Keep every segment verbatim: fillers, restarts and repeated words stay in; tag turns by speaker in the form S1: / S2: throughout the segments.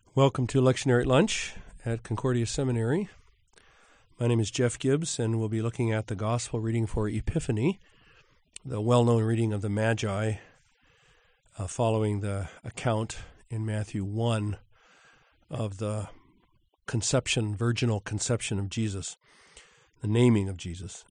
S1: Welcome to Lectionary at Lunch at Concordia Seminary. My name is Jeff Gibbs, and we'll be looking at the Gospel reading for Epiphany, the well-known reading of the Magi, uh, following the account in Matthew one of the conception, virginal conception of Jesus, the naming of Jesus.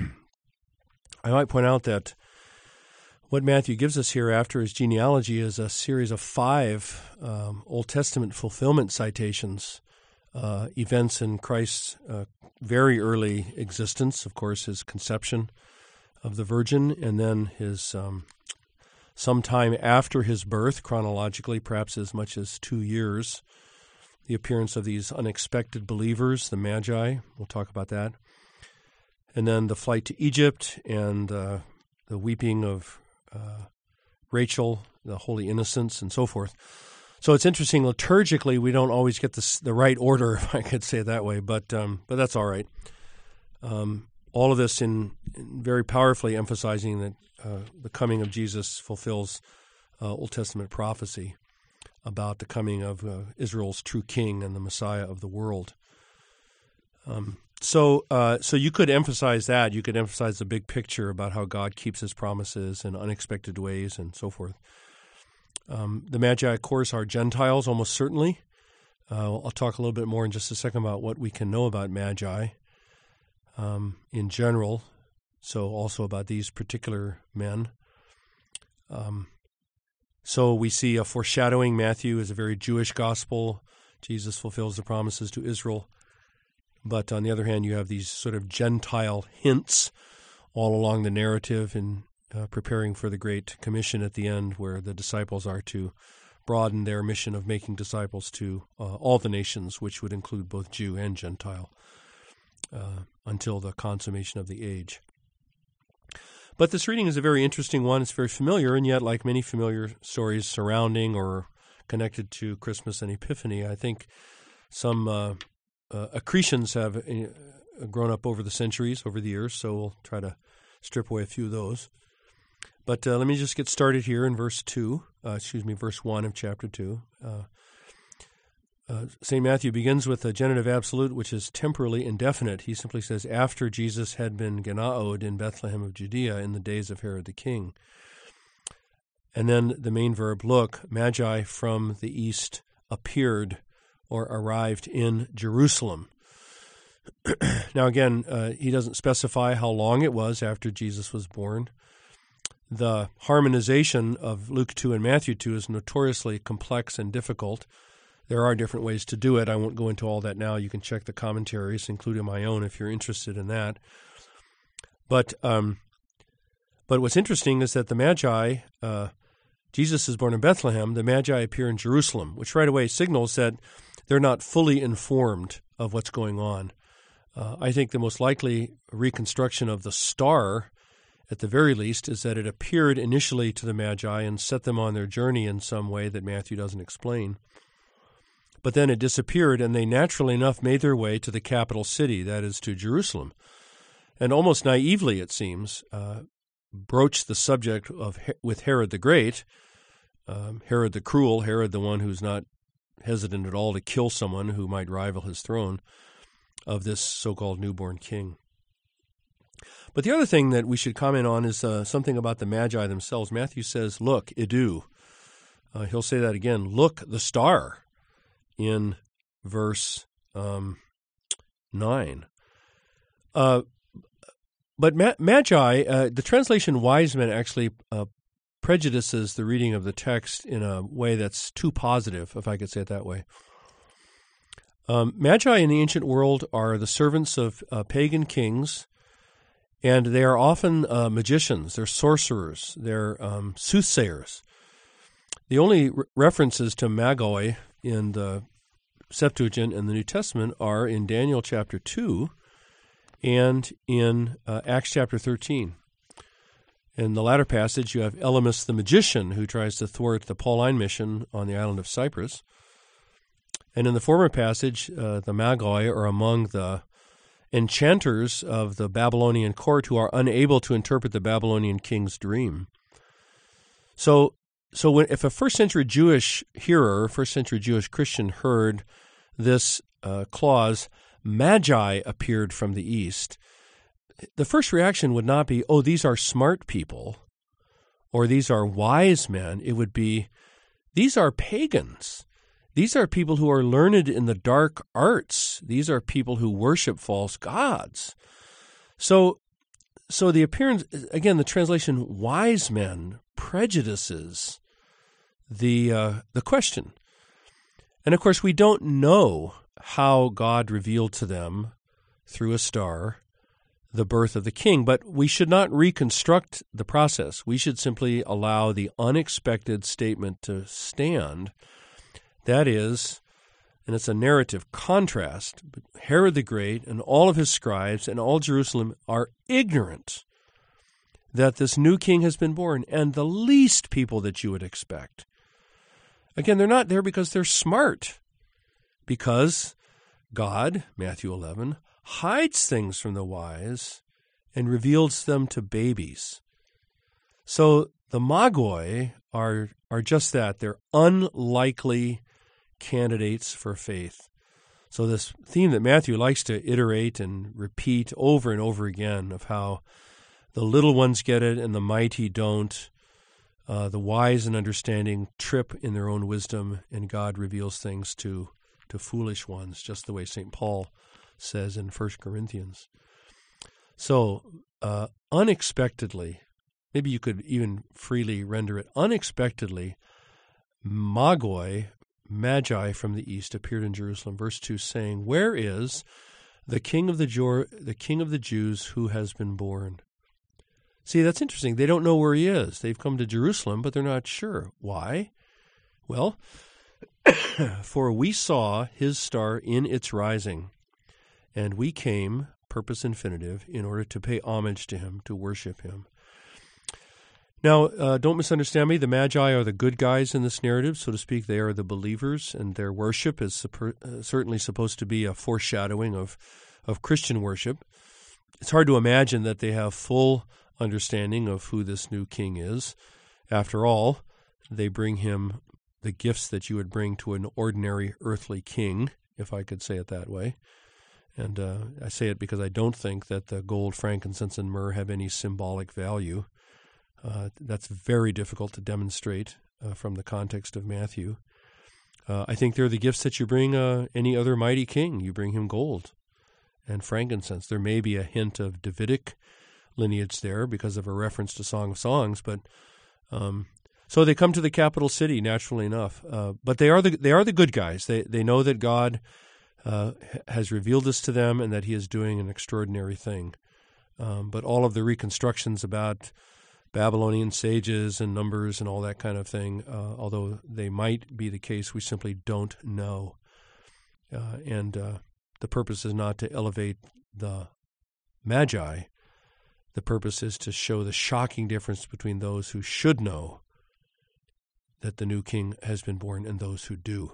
S1: I might point out that what Matthew gives us here after his genealogy is a series of five um, Old Testament fulfillment citations, uh, events in Christ's uh, very early existence, of course, his conception of the Virgin, and then his um, sometime after his birth, chronologically, perhaps as much as two years, the appearance of these unexpected believers, the Magi. We'll talk about that. And then the flight to Egypt and uh, the weeping of Uh, Rachel, the Holy Innocents, and so forth. So it's interesting, liturgically, we don't always get this, the right order, if I could say it that way, but um, but that's all right. Um, all of this in, in very powerfully emphasizing that uh, the coming of Jesus fulfills uh, Old Testament prophecy about the coming of uh, Israel's true king and the Messiah of the world. Um, So uh, so you could emphasize that. You could emphasize the big picture about how God keeps his promises in unexpected ways and so forth. Um, the Magi, of course, are Gentiles, almost certainly. Uh, I'll talk a little bit more in just a second about what we can know about Magi um, in general, so also about these particular men. Um, so we see a foreshadowing. Matthew is a very Jewish gospel. Jesus fulfills the promises to Israel. But on the other hand, you have these sort of Gentile hints all along the narrative in uh, preparing for the Great Commission at the end, where the disciples are to broaden their mission of making disciples to uh, all the nations, which would include both Jew and Gentile, uh, until the consummation of the age. But this reading is a very interesting one. It's very familiar, and yet, like many familiar stories surrounding or connected to Christmas and Epiphany, I think some Uh, Uh, accretions have uh, grown up over the centuries, over the years, so we'll try to strip away a few of those. But uh, let me just get started here in verse two, uh, excuse me, verse one of chapter two. Uh, uh, Saint Matthew begins with a genitive absolute, which is temporally indefinite. He simply says, after Jesus had been genaod in Bethlehem of Judea in the days of Herod the king. And then the main verb, look, Magi from the east appeared or arrived in Jerusalem. Now again, uh, he doesn't specify how long it was after Jesus was born. The harmonization of Luke two and Matthew two is notoriously complex and difficult. There are different ways to do it. I won't go into all that now. You can check the commentaries, including my own, if you're interested in that. But um, but what's interesting is that the Magi, uh, Jesus is born in Bethlehem, the Magi appear in Jerusalem, which right away signals that they're not fully informed of what's going on. Uh, I think the most likely reconstruction of the star, at the very least, is that it appeared initially to the Magi and set them on their journey in some way that Matthew doesn't explain. But then it disappeared, and they naturally enough made their way to the capital city, that is, to Jerusalem. And almost naively, it seems, uh, broached the subject of with Herod the Great, um, Herod the Cruel, Herod the one who's not hesitant at all to kill someone who might rival his throne, of this so-called newborn king. But the other thing that we should comment on is uh, something about the Magi themselves. Matthew says, look, idu. Uh, he'll say that again, look, the star, in verse um, nine. Uh, but ma- Magi, uh, the translation wise men actually uh, prejudices the reading of the text in a way that's too positive, if I could say it that way. Um, Magi in the ancient world are the servants of uh, pagan kings, and they are often uh, magicians, they're sorcerers, they're um, soothsayers. The only re- references to magoi in the Septuagint and the New Testament are in Daniel chapter two and in uh, Acts chapter thirteen. In the latter passage, you have Elymas the magician who tries to thwart the Pauline mission on the island of Cyprus. And in the former passage, uh, the Magoi are among the enchanters of the Babylonian court who are unable to interpret the Babylonian king's dream. So so when, if a first century Jewish hearer, first century Jewish Christian heard this uh, clause, Magi appeared from the east, the first reaction would not be, oh, these are smart people, or these are wise men. It would be, these are pagans. These are people who are learned in the dark arts. These are people who worship false gods. So, so the appearance, again, the translation, wise men, prejudices the uh, the question. And of course, we don't know how God revealed to them through a star the birth of the king, but we should not reconstruct the process. We should simply allow the unexpected statement to stand. That is, and it's a narrative contrast, but Herod the Great and all of his scribes and all Jerusalem are ignorant that this new king has been born, and the least people that you would expect. Again, they're not there because they're smart, because God, Matthew eleven, hides things from the wise and reveals them to babies. So the Magoi are, are just that. They're unlikely candidates for faith. So this theme that Matthew likes to iterate and repeat over and over again of how the little ones get it and the mighty don't, uh, the wise and understanding trip in their own wisdom, and God reveals things to, to foolish ones, just the way Saint Paul says in First Corinthians. So uh, unexpectedly, maybe you could even freely render it, unexpectedly, Magoi, Magi from the east, appeared in Jerusalem. Verse two, saying, "Where is the king of the Jor- the king of the Jews who has been born?" See, that's interesting. They don't know where he is. They've come to Jerusalem, but they're not sure. Why? Well, for we saw his star in its rising, and we came, purpose infinitive, in order to pay homage to him, to worship him. Now, uh, don't misunderstand me. The Magi are the good guys in this narrative, so to speak. They are the believers, and their worship is super, uh, certainly supposed to be a foreshadowing of, of Christian worship. It's hard to imagine that they have full understanding of who this new king is. After all, they bring him the gifts that you would bring to an ordinary earthly king, if I could say it that way. And uh, I say it because I don't think that the gold, frankincense, and myrrh have any symbolic value. Uh, that's very difficult to demonstrate uh, from the context of Matthew. Uh, I think they're the gifts that you bring uh, any other mighty king. You bring him gold and frankincense. There may be a hint of Davidic lineage there because of a reference to Song of Songs, but um, so they come to the capital city naturally enough. Uh, but they are the they are the good guys. They they know that God uh, has revealed this to them and that He is doing an extraordinary thing. Um, but all of the reconstructions about Babylonian sages and numbers and all that kind of thing, uh, although they might be the case, we simply don't know. Uh, and uh, the purpose is not to elevate the Magi. The purpose is to show the shocking difference between those who should know that the new king has been born and those who do.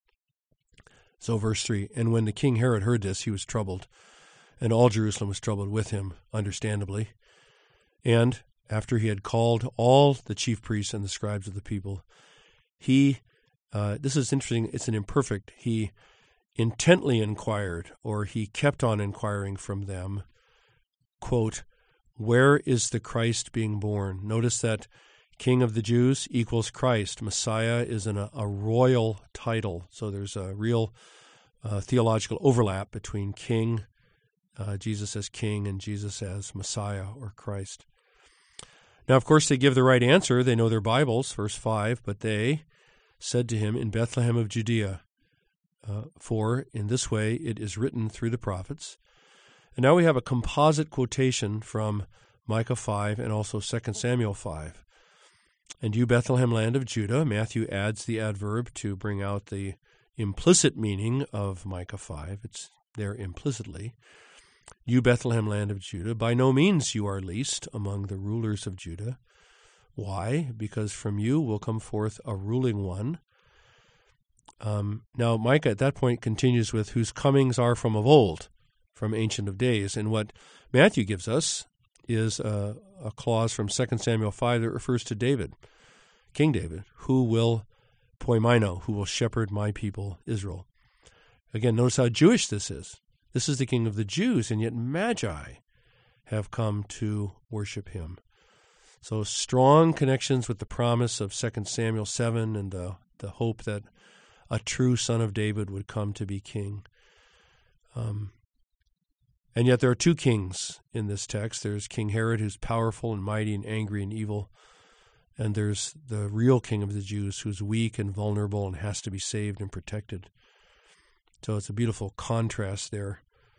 S1: So verse three, "And when the king Herod heard this, he was troubled, and all Jerusalem was troubled with him, understandably. And after he had called all the chief priests and the scribes of the people, he," uh, this is interesting, it's an imperfect, "he intently inquired," or he kept on inquiring from them, quote, "Where is the Christ being born?" Notice that King of the Jews equals Christ. Messiah is an, a royal title. So there's a real uh, theological overlap between King, uh, Jesus as King, and Jesus as Messiah or Christ. Now, of course, they give the right answer. They know their Bibles, verse five, "But they said to him, in Bethlehem of Judea, uh, for in this way it is written through the prophets." And now we have a composite quotation from Micah five and also Second Samuel five. "And you, Bethlehem, land of Judah," Matthew adds the adverb to bring out the implicit meaning of Micah five. It's there implicitly. "You, Bethlehem, land of Judah, by no means you are least among the rulers of Judah." Why? "Because from you will come forth a ruling one." Um, now, Micah at that point continues with, "whose comings are from of old, from Ancient of Days." And what Matthew gives us is a, a clause from Second Samuel five that refers to David. King David, who will poimaino, who will shepherd my people Israel. Again, notice how Jewish this is. This is the King of the Jews, and yet Magi have come to worship him. So strong connections with the promise of Second Samuel seven and the, the hope that a true son of David would come to be king. Um, and yet there are two kings in this text. There's King Herod, who's powerful and mighty and angry and evil. And there's the real king of the Jews, who's weak and vulnerable and has to be saved and protected. So it's a beautiful contrast there.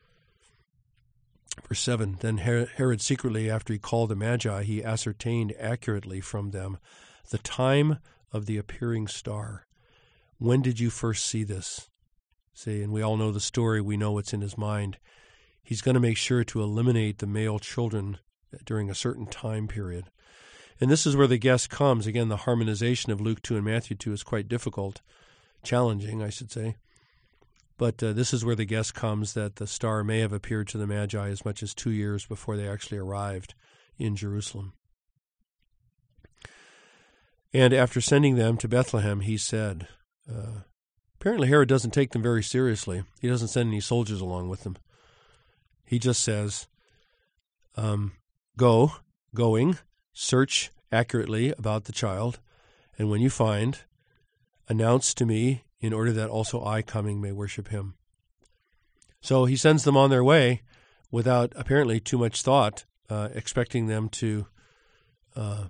S1: Verse seven, then Herod secretly, after he called the Magi, he ascertained accurately from them the time of the appearing star. When did you first see this? See, and we all know the story. We know what's in his mind. He's going to make sure to eliminate the male children during a certain time period. And this is where the guess comes. Again, the harmonization of Luke two and Matthew two is quite difficult, challenging, I should say. But uh, this is where the guess comes that the star may have appeared to the Magi as much as two years before they actually arrived in Jerusalem. And after sending them to Bethlehem, he said, uh, apparently Herod doesn't take them very seriously. He doesn't send any soldiers along with them. He just says, um, go, going, search accurately about the child, and when you find, announce to me, in order that also I, coming, may worship him. So he sends them on their way without apparently too much thought, uh, expecting them to uh,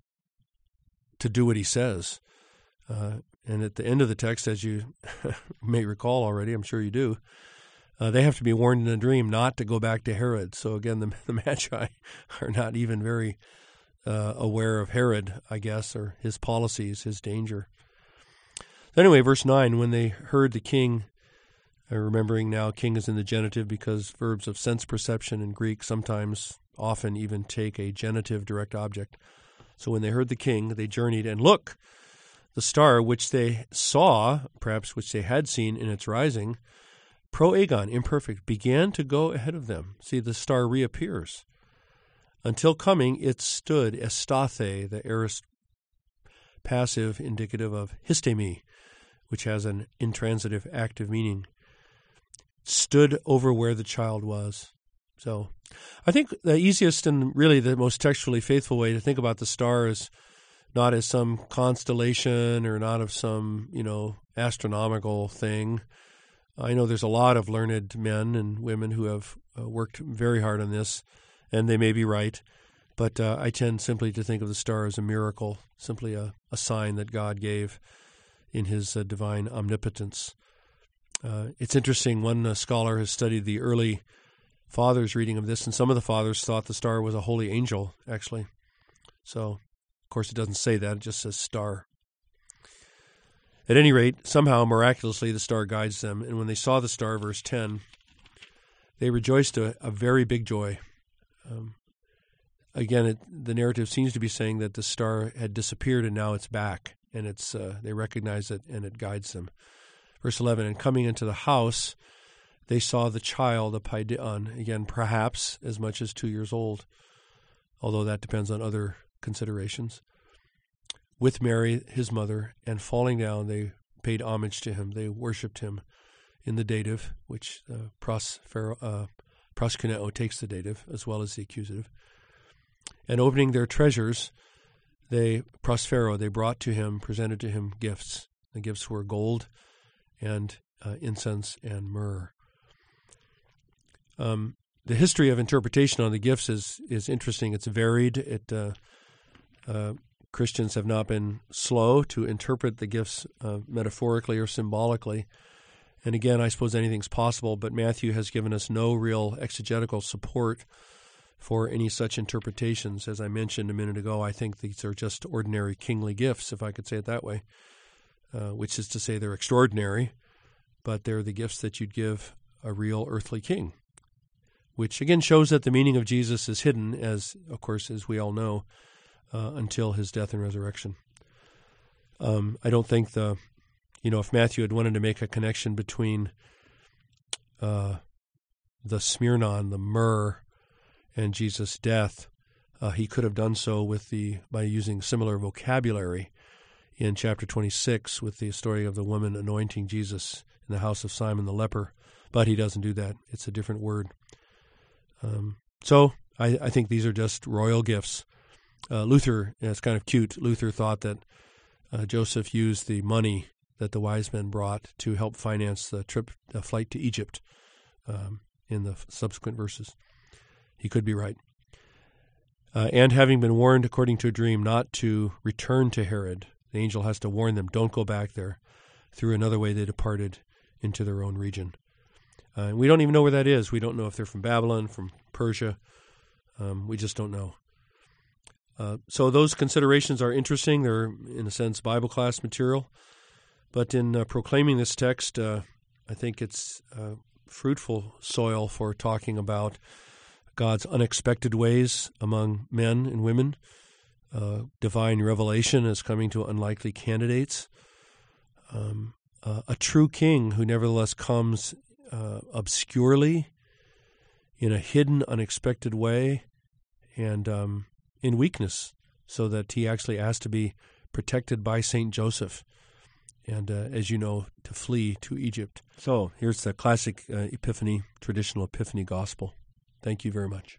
S1: to do what he says. Uh, and at the end of the text, as you may recall already, I'm sure you do, uh, they have to be warned in a dream not to go back to Herod. So again, the, the Magi are not even very uh, aware of Herod, I guess, or his policies, his danger. Anyway, verse nine, when they heard the king, uh, remembering now king is in the genitive because verbs of sense perception in Greek sometimes, often even take a genitive direct object. So when they heard the king, they journeyed, and look, the star which they saw, perhaps which they had seen in its rising, proagon, imperfect, began to go ahead of them. See, the star reappears. Until coming, it stood, estathe, the aorist passive indicative of histemi, which has an intransitive active meaning, stood over where the child was. So I think the easiest and really the most textually faithful way to think about the star is not as some constellation or not of some, you know, astronomical thing. I know there's a lot of learned men and women who have uh, worked very hard on this, and they may be right. But uh, I tend simply to think of the star as a miracle, simply a, a sign that God gave in his uh, divine omnipotence. Uh, it's interesting, one uh, scholar has studied the early fathers' reading of this, and some of the fathers thought the star was a holy angel, actually. So, of course, it doesn't say that, it just says star. At any rate, somehow, miraculously, the star guides them, and when they saw the star, verse ten, they rejoiced a, a very big joy. Um, again, it, the narrative seems to be saying that the star had disappeared and now it's back, and it's uh, they recognize it and it guides them. Verse eleven, and coming into the house, they saw the child, a paideon, again, perhaps as much as two years old, although that depends on other considerations, with Mary, his mother, and falling down, they paid homage to him. They worshipped him in the dative, which uh, pros, uh, proskuneo takes the dative as well as the accusative. And opening their treasures, they, prosphero, they brought to him, presented to him gifts. The gifts were gold and uh, incense and myrrh. Um, the history of interpretation on the gifts is is interesting. It's varied. It uh, uh, Christians have not been slow to interpret the gifts uh, metaphorically or symbolically. And again, I suppose anything's possible, but Matthew has given us no real exegetical support for any such interpretations. As I mentioned a minute ago, I think these are just ordinary kingly gifts, if I could say it that way, uh, which is to say they're extraordinary, but they're the gifts that you'd give a real earthly king, which again shows that the meaning of Jesus is hidden, as, of course, as we all know, uh, until his death and resurrection. Um, I don't think the, you know, if Matthew had wanted to make a connection between uh, the Smyrnon, the myrrh, and Jesus' death, uh, he could have done so with the by using similar vocabulary. in chapter twenty-six with the story of the woman anointing Jesus in the house of Simon the leper, but he doesn't do that. It's a different word. Um, so I, I think these are just royal gifts. Uh, Luther, it's kind of cute, Luther thought that uh, Joseph used the money that the wise men brought to help finance the trip, the flight to Egypt um, in the subsequent verses. He could be right. Uh, and having been warned according to a dream not to return to Herod, the angel has to warn them, don't go back there. Through another way they departed into their own region. Uh, and we don't even know where that is. We don't know if they're from Babylon, from Persia. Um, we just don't know. Uh, so those considerations are interesting. They're, in a sense, Bible class material. But in uh, proclaiming this text, uh, I think it's uh, fruitful soil for talking about God's unexpected ways among men and women. Uh, divine revelation is coming to unlikely candidates. Um, uh, a true king who nevertheless comes uh, obscurely, in a hidden, unexpected way, and um, in weakness, so that he actually asked to be protected by Saint Joseph, and uh, as you know, to flee to Egypt. So here's the classic uh, Epiphany, traditional Epiphany gospel. Thank you very much.